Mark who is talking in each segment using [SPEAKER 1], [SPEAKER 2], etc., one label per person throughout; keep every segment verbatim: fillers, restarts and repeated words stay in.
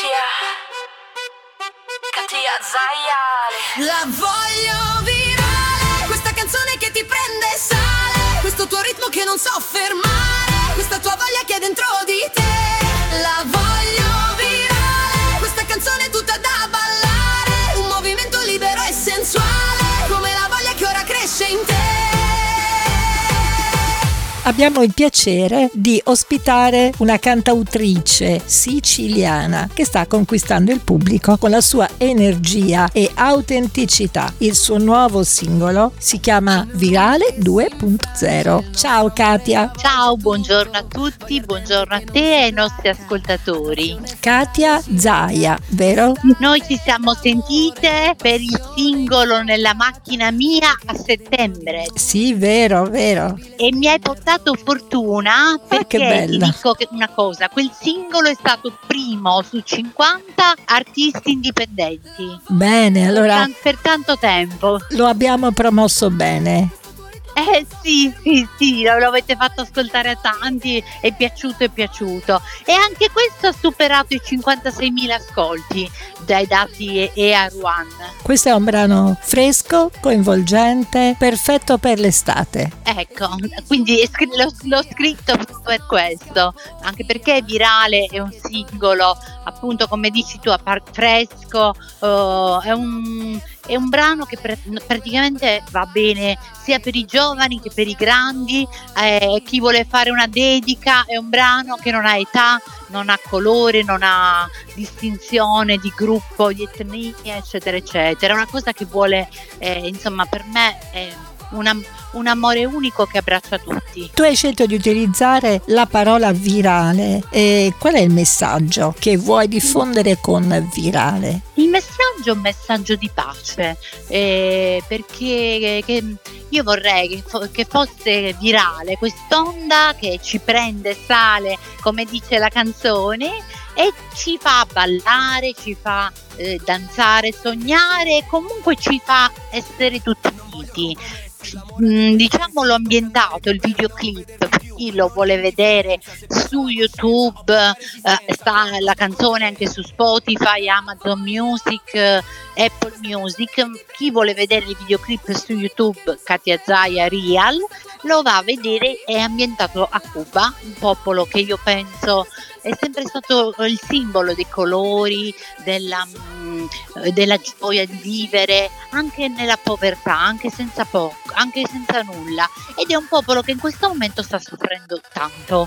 [SPEAKER 1] Katia, Katia Zayali.
[SPEAKER 2] La voglio virale, questa canzone che ti prende e sale, questo tuo ritmo che non so fermare, questa tua voglia che è dentro di te. La voglio virale, questa canzone tutta da ballare, un movimento libero e sensuale, come la voglia che ora cresce in te.
[SPEAKER 3] Abbiamo il piacere di ospitare una cantautrice siciliana che sta conquistando il pubblico con la sua energia e autenticità. Il suo nuovo singolo si chiama Virale due punto zero. Ciao Katia.
[SPEAKER 4] Ciao, buongiorno a tutti, buongiorno a te e ai nostri ascoltatori.
[SPEAKER 3] Katia Zaia, vero?
[SPEAKER 4] Noi ci siamo sentite per il singolo Nella macchina mia a settembre.
[SPEAKER 3] Sì, vero, vero.
[SPEAKER 4] E mi hai portato fortuna perché
[SPEAKER 3] che
[SPEAKER 4] ti dico che una cosa, quel singolo è stato primo su cinquanta artisti indipendenti.
[SPEAKER 3] Bene, allora
[SPEAKER 4] per, per tanto tempo.
[SPEAKER 3] Lo abbiamo promosso bene.
[SPEAKER 4] Eh sì, sì, sì, lo, lo avete fatto ascoltare a tanti, è piaciuto, è piaciuto. E anche questo ha superato i cinquantaseimila ascolti dai dati E A R One.
[SPEAKER 3] Questo è un brano fresco, coinvolgente, perfetto per l'estate.
[SPEAKER 4] Ecco, quindi l'ho, l'ho scritto per questo, anche perché è virale, è un singolo, appunto come dici tu, fresco, uh, è un... È un brano che pr- praticamente va bene sia per i giovani che per i grandi, eh, chi vuole fare una dedica, è un brano che non ha età, non ha colore, non ha distinzione di gruppo, di etnia, eccetera, eccetera. È una cosa che vuole, eh, insomma, per me è una, un amore unico che abbraccia tutti.
[SPEAKER 3] Tu hai scelto di utilizzare la parola virale. E qual è il messaggio che vuoi diffondere con virale?
[SPEAKER 4] Il messaggio è un messaggio di pace, eh, perché che io vorrei che, fo- che fosse virale quest'onda che ci prende, sale, come dice la canzone, e ci fa ballare, ci fa eh, danzare, sognare, comunque ci fa essere tutti uniti. Mm, diciamo l'ho ambientato il videoclip per chi lo vuole vedere su YouTube, eh, sta la canzone anche su Spotify, Amazon Music, eh, Apple Music. Chi vuole vedere il videoclip su YouTube, Katia Zaia Real, lo va a vedere. È ambientato a Cuba, un popolo che io penso è sempre stato il simbolo dei colori, della, mh, della gioia di vivere, anche nella povertà, anche senza poco, anche senza nulla. Ed è un popolo che in questo momento sta soffrendo tanto.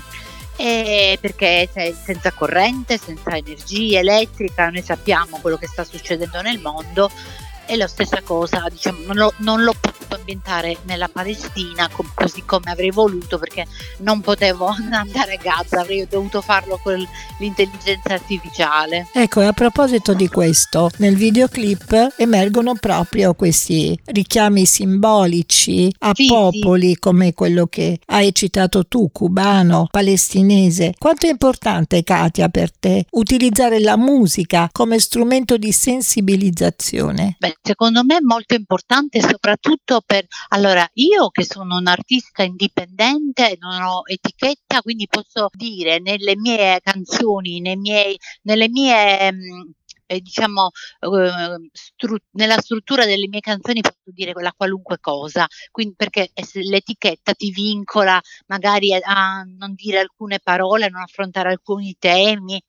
[SPEAKER 4] Eh, perché sei senza corrente, senza energia elettrica, noi sappiamo quello che sta succedendo nel mondo. È la stessa cosa, diciamo, non, lo, non l'ho potuto ambientare nella Palestina com- così come avrei voluto, perché non potevo andare a Gaza, avrei dovuto farlo con l'intelligenza artificiale.
[SPEAKER 3] Ecco, a proposito di questo, nel videoclip emergono proprio questi richiami simbolici a
[SPEAKER 4] sì,
[SPEAKER 3] popoli
[SPEAKER 4] sì.
[SPEAKER 3] come quello che hai citato tu, cubano, palestinese. Quanto è importante, Katia, per te utilizzare la musica come strumento di sensibilizzazione?
[SPEAKER 4] Beh, secondo me è molto importante, soprattutto per, allora, io che sono un artista indipendente, non ho etichetta, quindi posso dire nelle mie canzoni, nei miei, nelle mie mh, eh, diciamo eh, stru- nella struttura delle mie canzoni posso dire quella qualunque cosa, quindi perché l'etichetta ti vincola magari a, a non dire alcune parole, a non affrontare alcuni temi,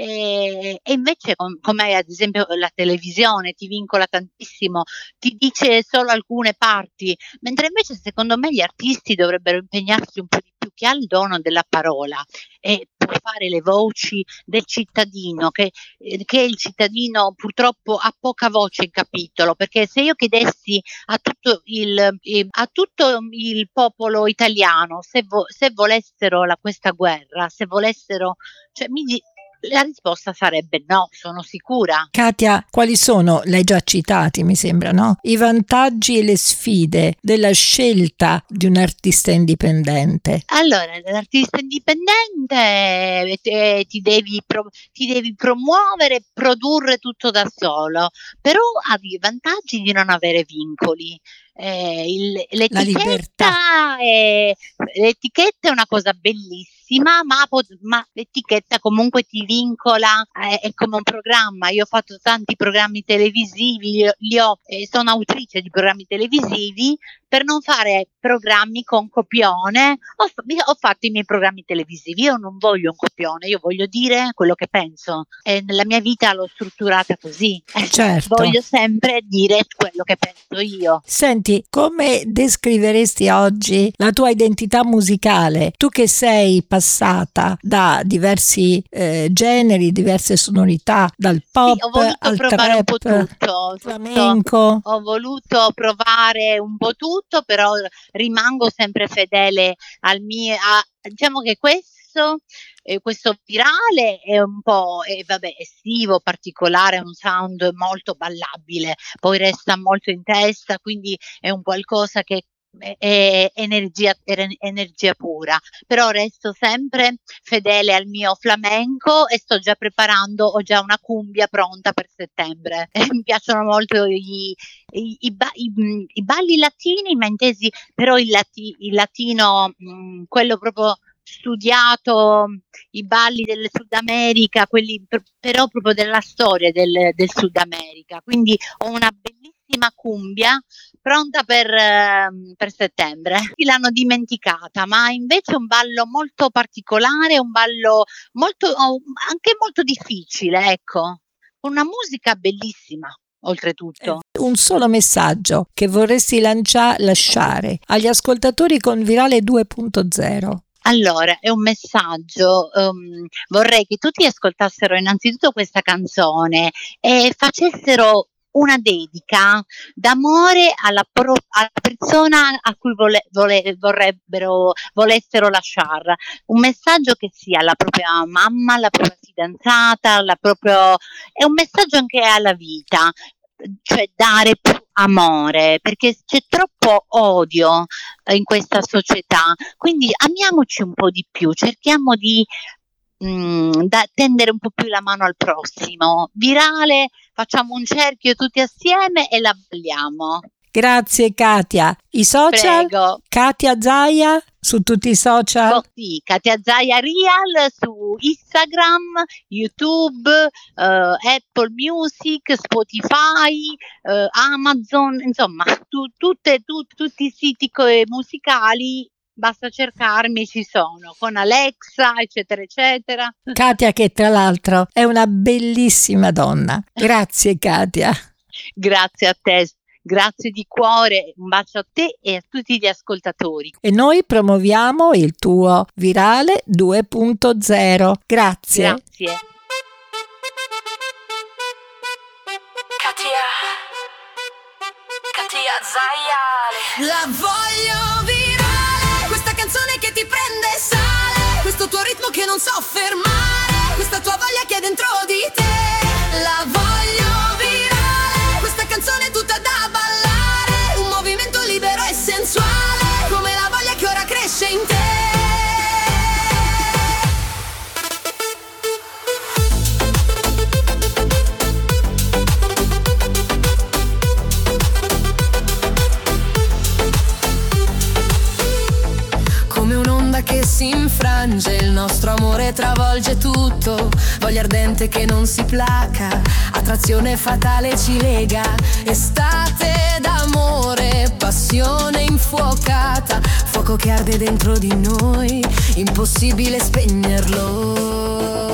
[SPEAKER 4] e, e invece com- come ad esempio la televisione ti vincola tantissimo, ti dice solo alcune parti, mentre invece secondo me gli artisti dovrebbero impegnarsi un po' di più, chi ha il dono della parola e può fare le voci del cittadino, che, che il cittadino purtroppo ha poca voce in capitolo, perché se io chiedessi a tutto il, a tutto il popolo italiano se, vo, se volessero la, questa guerra, se volessero, cioè mi di, la risposta sarebbe no, sono sicura.
[SPEAKER 3] Katia, quali sono, l'hai già citati mi sembra, no? I vantaggi e le sfide della scelta di un artista indipendente?
[SPEAKER 4] Allora, l'artista indipendente eh, ti, devi pro, ti devi promuovere, produrre tutto da solo, però hai i vantaggi di non avere vincoli. eh, il, l'etichetta è, l'etichetta è una cosa bellissima, ma, ma l'etichetta comunque ti vincola, è, è come un programma. Io ho fatto tanti programmi televisivi, li ho, eh, sono autrice di programmi televisivi. Per non fare programmi con copione ho, ho fatto i miei programmi televisivi. Io non voglio un copione, io voglio dire quello che penso, e nella mia vita l'ho strutturata così.
[SPEAKER 3] Certo.
[SPEAKER 4] Voglio sempre dire quello che penso io.
[SPEAKER 3] Senti, come descriveresti oggi la tua identità musicale? Tu che sei passata da diversi eh, generi, diverse sonorità, dal pop
[SPEAKER 4] sì, ho voluto
[SPEAKER 3] al
[SPEAKER 4] provare
[SPEAKER 3] trap,
[SPEAKER 4] un po' tutto,
[SPEAKER 3] flamenco.
[SPEAKER 4] Ho voluto provare un po' tutto, però rimango sempre fedele al mio, a, diciamo che questo eh, questo virale è un po' eh, vabbè, estivo, particolare, un sound molto ballabile, poi resta molto in testa, quindi è un qualcosa che è energia, è energia pura, però resto sempre fedele al mio flamenco e sto già preparando, ho già una cumbia pronta per settembre. Mi piacciono molto i, i, i, i, i balli latini, ma intesi però il, lati, il latino, mh, quello proprio studiato, i balli del Sud America, quelli per, però proprio della storia del, del Sud America, quindi ho una bellissima cumbia pronta per, uh, per settembre. L'hanno dimenticata, ma invece è un ballo molto particolare, un ballo molto, oh, anche molto difficile, ecco, una musica bellissima. Oltretutto,
[SPEAKER 3] un solo messaggio che vorresti lancia- lasciare agli ascoltatori con Virale due punto zero.
[SPEAKER 4] Allora, è un messaggio, um, vorrei che tutti ascoltassero innanzitutto questa canzone e facessero una dedica d'amore alla, pro- alla persona a cui vole- vole- vorrebbero, volessero lasciare, un messaggio che sia alla propria mamma, alla propria fidanzata, alla proprio, è un messaggio anche alla vita, cioè dare più amore, perché c'è troppo odio in questa società, quindi amiamoci un po' di più, cerchiamo di mh, da, tendere un po' più la mano al prossimo. Virale, facciamo un cerchio tutti assieme e la balliamo.
[SPEAKER 3] Grazie Katia. I social?
[SPEAKER 4] Prego.
[SPEAKER 3] Katia Zaia su tutti i social?
[SPEAKER 4] Oh, sì, Katia Zaia Real su Instagram, YouTube, uh, Apple Music, Spotify, uh, Amazon, insomma, tu, tutte, tu, tutti i siti co- musicali. Basta cercarmi, ci sono, con Alexa, eccetera, eccetera.
[SPEAKER 3] Katia, che tra l'altro è una bellissima donna. Grazie Katia.
[SPEAKER 4] Grazie a te. Grazie di cuore, un bacio a te e a tutti gli ascoltatori.
[SPEAKER 3] E noi promuoviamo il tuo Virale due punto zero. Grazie.
[SPEAKER 4] Grazie.
[SPEAKER 1] Katia, Katia Zaia.
[SPEAKER 2] La voglio virale, questa canzone che ti prende e sale, questo tuo ritmo che non so fermare, questa tua voglia che è dentro di te. La voglio virale, questa canzone tutta da ballare, un movimento libero e sensuale, come la voglia che ora cresce in te. Che si infrange, il nostro amore travolge tutto, voglia ardente che non si placa, attrazione fatale ci lega, estate d'amore, passione infuocata, fuoco che arde dentro di noi, impossibile spegnerlo.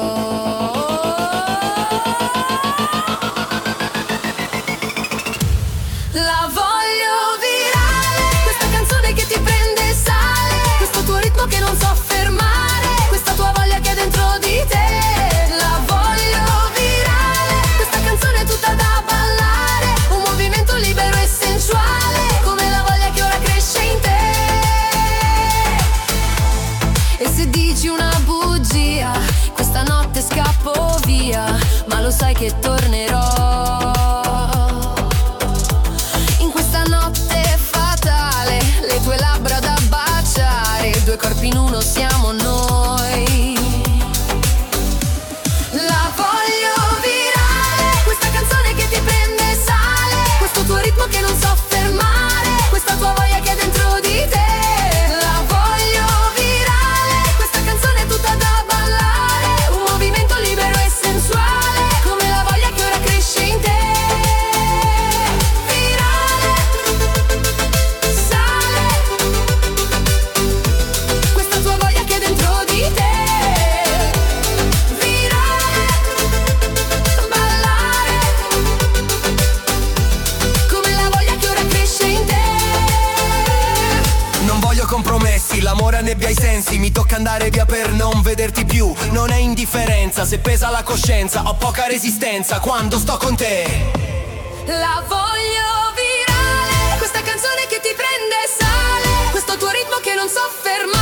[SPEAKER 2] La voglio virale, questa canzone che ti prende e sale, questo tuo ritmo che non so fermare, questa tua voglia che è dentro di te. La voglio virale, questa canzone tutta da ballare, un movimento libero e sensuale, come la voglia che ora cresce in te. E se dici una bugia, questa notte scappo via, ma lo sai che tornerò. Tue labbra da baciare, due corpi in uno siamo noi. La voglio virale, questa canzone che ti prende e sale, questo tuo ritmo che non so fermare,
[SPEAKER 5] andare via per non vederti più. Non è indifferenza, se pesa la coscienza, ho poca resistenza quando sto con te.
[SPEAKER 2] La voglio virale, questa canzone che ti prende e sale, questo tuo ritmo che non so fermare.